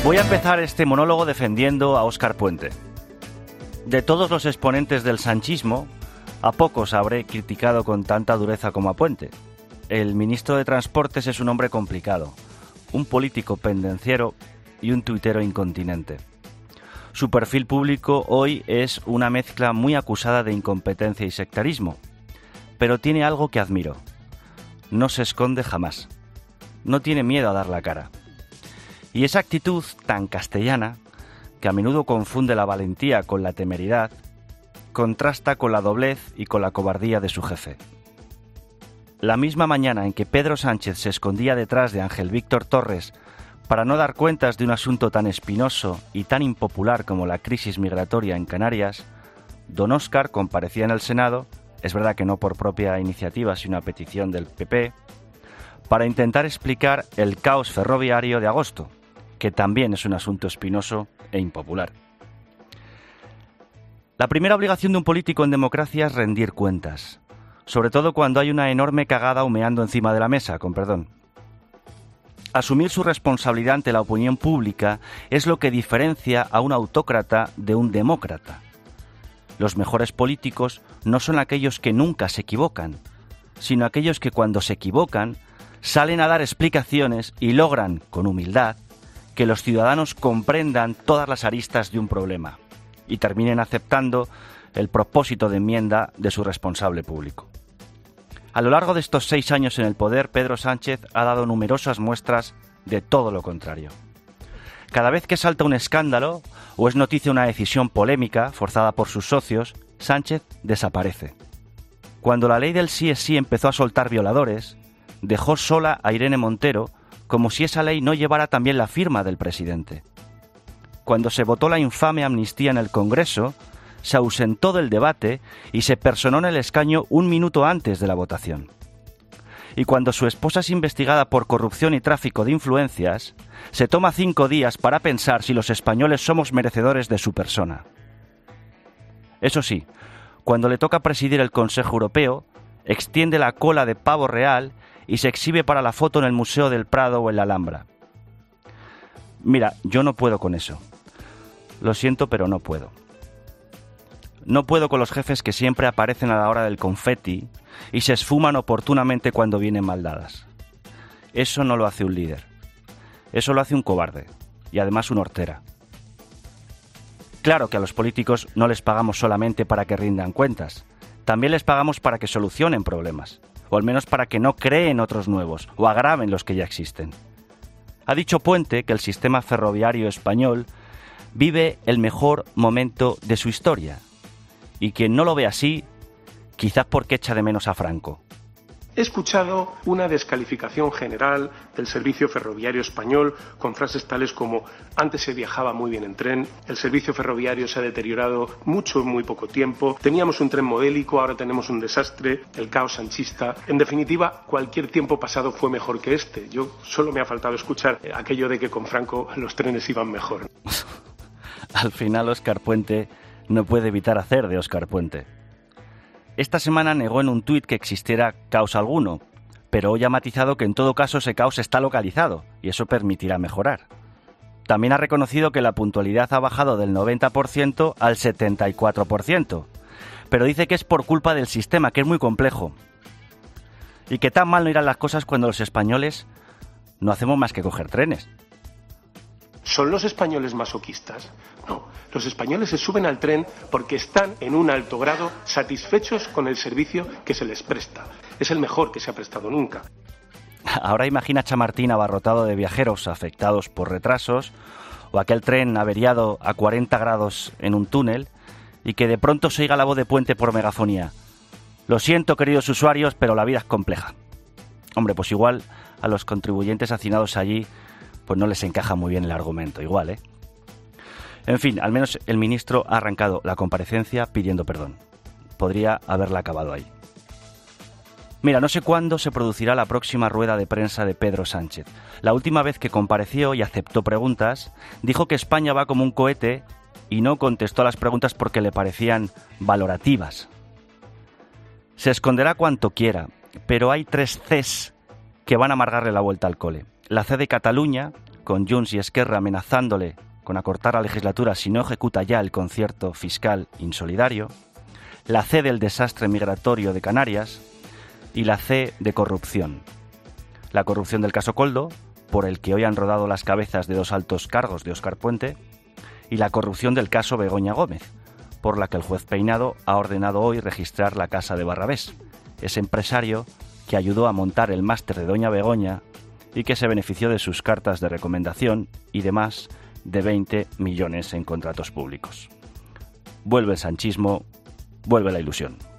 Voy a empezar este monólogo defendiendo a Óscar Puente. De todos los exponentes del sanchismo, a pocos habré criticado con tanta dureza como a Puente. El ministro de Transportes es un hombre complicado, un político pendenciero y un tuitero incontinente. Su perfil público hoy es una mezcla muy acusada de incompetencia y sectarismo, pero tiene algo que admiro. No se esconde jamás. No tiene miedo a dar la cara. Y esa actitud tan castellana, que a menudo confunde la valentía con la temeridad, contrasta con la doblez y con la cobardía de su jefe. La misma mañana en que Pedro Sánchez se escondía detrás de Ángel Víctor Torres para no dar cuentas de un asunto tan espinoso y tan impopular como la crisis migratoria en Canarias, don Óscar comparecía en el Senado, es verdad que no por propia iniciativa sino a petición del PP, para intentar explicar el caos ferroviario de agosto, que también es un asunto espinoso e impopular. La primera obligación de un político en democracia es rendir cuentas, sobre todo cuando hay una enorme cagada humeando encima de la mesa, con perdón. Asumir su responsabilidad ante la opinión pública es lo que diferencia a un autócrata de un demócrata. Los mejores políticos no son aquellos que nunca se equivocan, sino aquellos que cuando se equivocan salen a dar explicaciones y logran, con humildad, que los ciudadanos comprendan todas las aristas de un problema y terminen aceptando el propósito de enmienda de su responsable público. A lo largo de estos 6 años en el poder, Pedro Sánchez ha dado numerosas muestras de todo lo contrario. Cada vez que salta un escándalo o es noticia una decisión polémica forzada por sus socios, Sánchez desaparece. Cuando la ley del sí es sí empezó a soltar violadores, dejó sola a Irene Montero como si esa ley no llevara también la firma del presidente. Cuando se votó la infame amnistía en el Congreso, se ausentó del debate y se personó en el escaño 1 minuto antes de la votación. Y cuando su esposa es investigada por corrupción y tráfico de influencias, se toma 5 días para pensar si los españoles somos merecedores de su persona. Eso sí, cuando le toca presidir el Consejo Europeo, extiende la cola de pavo real y se exhibe para la foto en el Museo del Prado o en la Alhambra. Mira, yo no puedo con eso. Lo siento, pero no puedo. No puedo con los jefes que siempre aparecen a la hora del confeti y se esfuman oportunamente cuando vienen mal dadas. Eso no lo hace un líder. Eso lo hace un cobarde y además un hortera. Claro que a los políticos no les pagamos solamente para que rindan cuentas. También les pagamos para que solucionen problemas, o al menos para que no creen otros nuevos o agraven los que ya existen. Ha dicho Puente que el sistema ferroviario español vive el mejor momento de su historia. Y quien no lo ve así, quizás porque echa de menos a Franco. He escuchado una descalificación general del servicio ferroviario español con frases tales como antes se viajaba muy bien en tren, el servicio ferroviario se ha deteriorado mucho en muy poco tiempo, teníamos un tren modélico, ahora tenemos un desastre, el caos sanchista. En definitiva, cualquier tiempo pasado fue mejor que este. Yo solo me ha faltado escuchar aquello de que con Franco los trenes iban mejor. Al final, Óscar Puente no puede evitar hacer de Óscar Puente. Esta semana negó en un tuit que existiera caos alguno, pero hoy ha matizado que en todo caso ese caos está localizado y eso permitirá mejorar. También ha reconocido que la puntualidad ha bajado del 90% al 74%, pero dice que es por culpa del sistema, que es muy complejo. Y que tan mal no irán las cosas cuando los españoles no hacemos más que coger trenes. ¿Son los españoles masoquistas? No, los españoles se suben al tren porque están en un alto grado satisfechos con el servicio que se les presta. Es el mejor que se ha prestado nunca. Ahora imagina a Chamartín abarrotado de viajeros afectados por retrasos o aquel tren averiado a 40 grados en un túnel y que de pronto se oiga la voz de Puente por megafonía. Lo siento, queridos usuarios, pero la vida es compleja. Hombre, pues igual a los contribuyentes hacinados allí pues no les encaja muy bien el argumento, igual, ¿eh? En fin, al menos el ministro ha arrancado la comparecencia pidiendo perdón. Podría haberla acabado ahí. Mira, no sé cuándo se producirá la próxima rueda de prensa de Pedro Sánchez. La última vez que compareció y aceptó preguntas, dijo que España va como un cohete y no contestó a las preguntas porque le parecían valorativas. Se esconderá cuanto quiera, pero hay 3 Cs que van a amargarle la vuelta al cole. La C de Cataluña, con Junts y Esquerra amenazándole con acortar la legislatura si no ejecuta ya el concierto fiscal insolidario, la C del desastre migratorio de Canarias y la C de corrupción. La corrupción del caso Koldo, por el que hoy han rodado las cabezas de 2 altos cargos de Óscar Puente, y la corrupción del caso Begoña Gómez, por la que el juez Peinado ha ordenado hoy registrar la casa de Barrabés, ese empresario que ayudó a montar el máster de doña Begoña y que se benefició de sus cartas de recomendación y demás de 20 millones en contratos públicos. Vuelve el sanchismo, vuelve la ilusión.